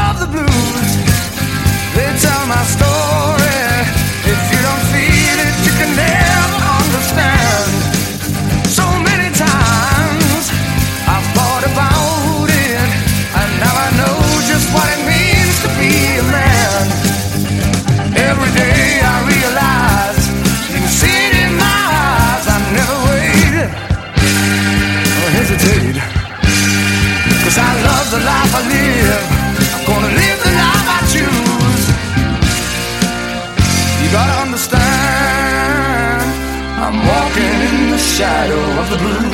of the blues. They tell my story. If you don't feel it, you can never understand. So many times I've thought about it, and now I know just what it means to be a man. Every day I realize, you can see it in my eyes, I never waited or hesitate. 'Cause I love the life I live, I'm gonna live the life I choose. You gotta understand, I'm walking in the shadow of the blues.